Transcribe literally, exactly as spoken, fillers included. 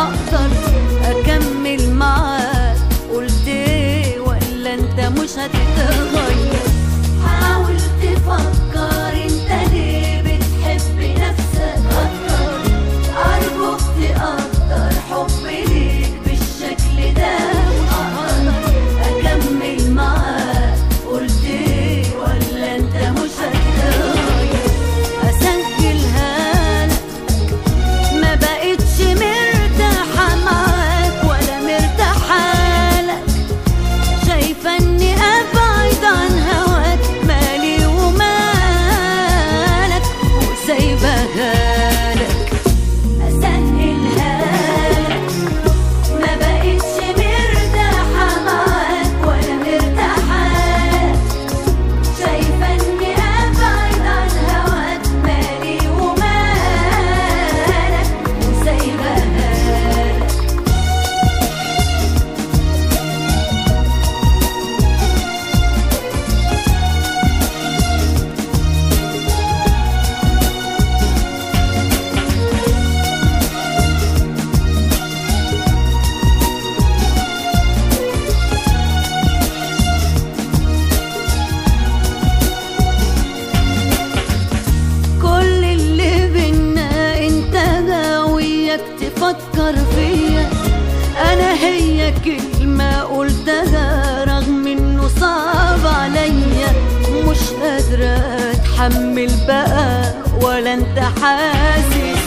هقدر اكمل معاك. قلت ايه ولا انت مش هتتغير؟ حاول تفكر انت ليه بتحب نفسك اكتر. ارجوك تقدر حبي ليك بالشكل ده وهقدر اكمل معاك. قلت ايه ولا انت مش هتتغير؟ اسجلها لك ما بقتش مرتاحه معاك ولا مرتاحه لك. شايفه اني ابعد عن هواك مالي ومالك وسايبها لك. اسجلها لك ما بقتش مرتاحه معاك ولا مرتاحه لك. شايفه اني ابعد عن هواك مالي ومالك وسايبها لك. كل اللي بينا انت غاويك تفكر فيا. انا هي كلمة قلتها رغم انه صعب عليا. مش قادرة اتحمل بقى ولا انت حاسس